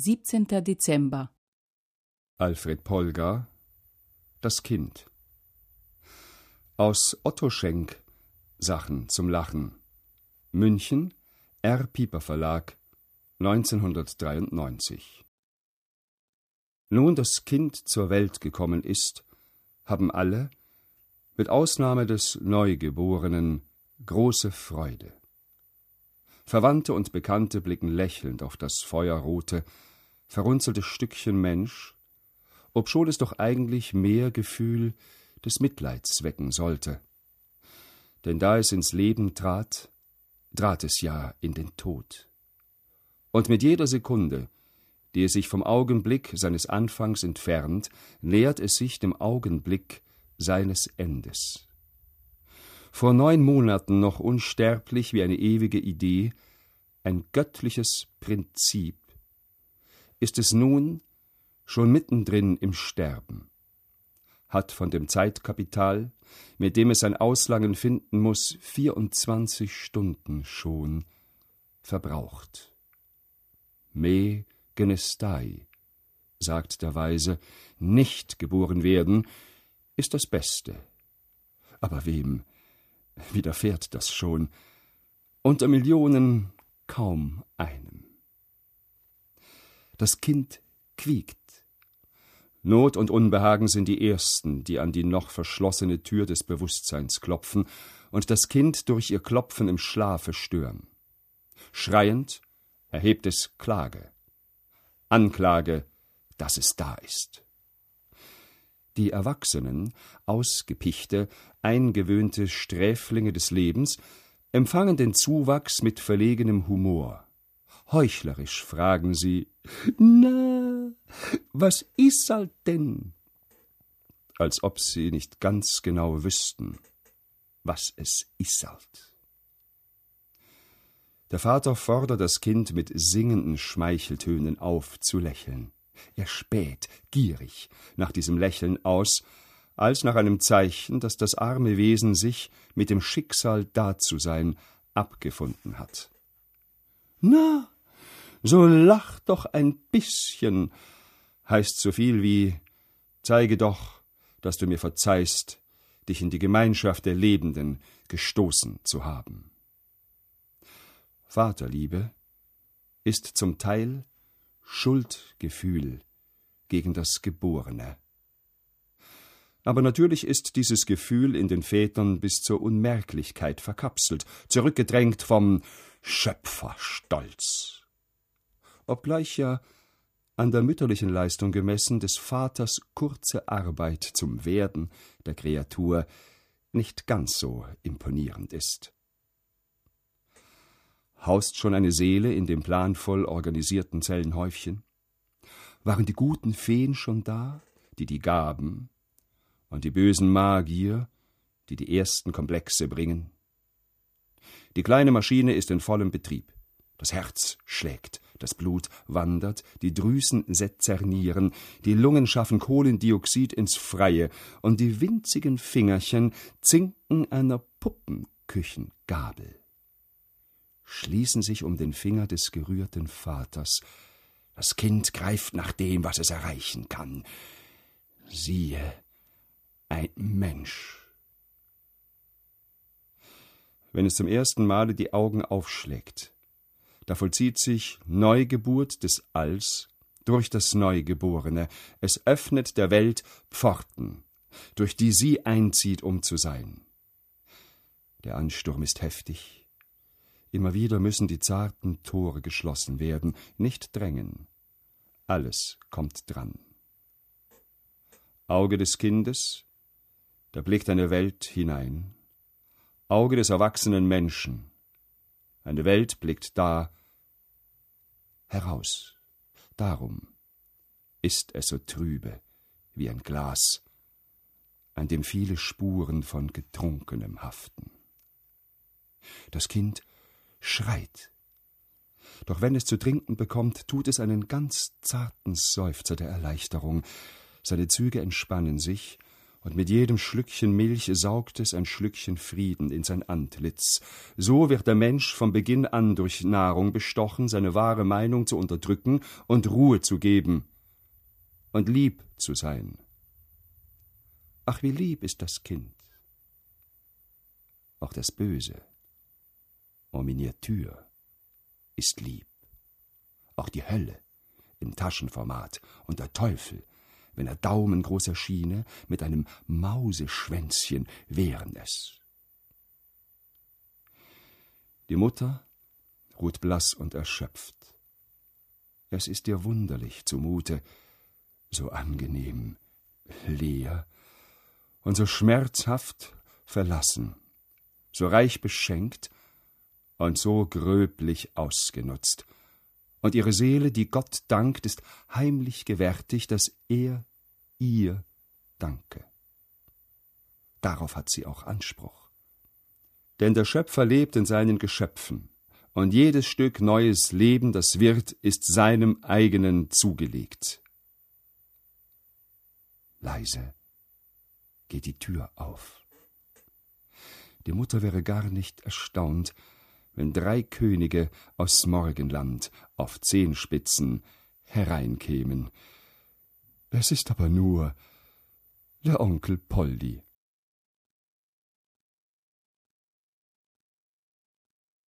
17. Dezember. Alfred Polgar: Das Kind. Aus Otto Schenk: Sachen zum Lachen. München: R. Pieper Verlag, 1993. Nun das Kind zur Welt gekommen ist, haben alle, mit Ausnahme des Neugeborenen, große Freude. Verwandte und Bekannte blicken lächelnd auf das feuerrote, verrunzelte Stückchen Mensch, obschon es doch eigentlich mehr Gefühl des Mitleids wecken sollte. Denn da es ins Leben trat, trat es ja in den Tod. Und mit jeder Sekunde, die es sich vom Augenblick seines Anfangs entfernt, nähert es sich dem Augenblick seines Endes. Vor 9 Monaten noch unsterblich wie eine ewige Idee, ein göttliches Prinzip, ist es nun schon mittendrin im Sterben, hat von dem Zeitkapital, mit dem es sein Auslangen finden muß, 24 Stunden schon verbraucht. Me genestai, sagt der Weise, nicht geboren werden, ist das Beste. Aber wem widerfährt das schon? Unter Millionen kaum einem. Das Kind quiekt. Not und Unbehagen sind die ersten, die an die noch verschlossene Tür des Bewusstseins klopfen und das Kind durch ihr Klopfen im Schlafe stören. Schreiend erhebt es Klage. Anklage, dass es da ist. Die Erwachsenen, ausgepichte, eingewöhnte Sträflinge des Lebens, empfangen den Zuwachs mit verlegenem Humor. Heuchlerisch fragen sie: »Na, was ist halt denn?« Als ob sie nicht ganz genau wüssten, was es ist halt. Der Vater fordert das Kind mit singenden Schmeicheltönen auf, zu lächeln. Er späht, gierig, nach diesem Lächeln aus, als nach einem Zeichen, dass das arme Wesen sich mit dem Schicksal dazusein abgefunden hat. »Na, so lach doch ein bisschen«, heißt so viel wie: »Zeige doch, dass du mir verzeihst, dich in die Gemeinschaft der Lebenden gestoßen zu haben.« Vaterliebe ist zum Teil Schuldgefühl gegen das Geborene. Aber natürlich ist dieses Gefühl in den Vätern bis zur Unmerklichkeit verkapselt, zurückgedrängt vom Schöpferstolz. Obgleich ja an der mütterlichen Leistung gemessen des Vaters kurze Arbeit zum Werden der Kreatur nicht ganz so imponierend ist. Haust schon eine Seele in dem planvoll organisierten Zellenhäufchen? Waren die guten Feen schon da, die die Gaben, und die bösen Magier, die die ersten Komplexe bringen? Die kleine Maschine ist in vollem Betrieb. Das Herz schlägt, das Blut wandert, die Drüsen sezernieren, die Lungen schaffen Kohlendioxid ins Freie, und die winzigen Fingerchen zinken einer Puppenküchengabel, schließen sich um den Finger des gerührten Vaters. Das Kind greift nach dem, was es erreichen kann. Siehe, ein Mensch. Wenn es zum ersten Male die Augen aufschlägt, da vollzieht sich Neugeburt des Alls durch das Neugeborene. Es öffnet der Welt Pforten, durch die sie einzieht, um zu sein. Der Ansturm ist heftig. Immer wieder müssen die zarten Tore geschlossen werden, nicht drängen. Alles kommt dran. Auge des Kindes, da blickt eine Welt hinein. Auge des erwachsenen Menschen, eine Welt blickt da heraus. Darum ist es so trübe wie ein Glas, an dem viele Spuren von Getrunkenem haften. Das Kind schreit. Doch wenn es zu trinken bekommt, tut es einen ganz zarten Seufzer der Erleichterung. Seine Züge entspannen sich, und mit jedem Schlückchen Milch saugt es ein Schlückchen Frieden in sein Antlitz. So wird der Mensch vom Beginn an durch Nahrung bestochen, seine wahre Meinung zu unterdrücken und Ruhe zu geben und lieb zu sein. Ach, wie lieb ist das Kind! Auch das Böse, en Miniatur, ist lieb. Auch die Hölle im Taschenformat und der Teufel, wenn er daumengroß erschiene, mit einem Mauseschwänzchen wären es. Die Mutter ruht blass und erschöpft. Es ist ihr wunderlich zumute, so angenehm, leer und so schmerzhaft verlassen, so reich beschenkt und so gröblich ausgenutzt. Und ihre Seele, die Gott dankt, ist heimlich gewärtig, dass er ihr danke. Darauf hat sie auch Anspruch. Denn der Schöpfer lebt in seinen Geschöpfen, und jedes Stück neues Leben, das wird, ist seinem eigenen zugelegt. Leise geht die Tür auf. Die Mutter wäre gar nicht erstaunt, wenn 3 Könige aus Morgenland auf Zehenspitzen hereinkämen. Es ist aber nur der Onkel Poldi.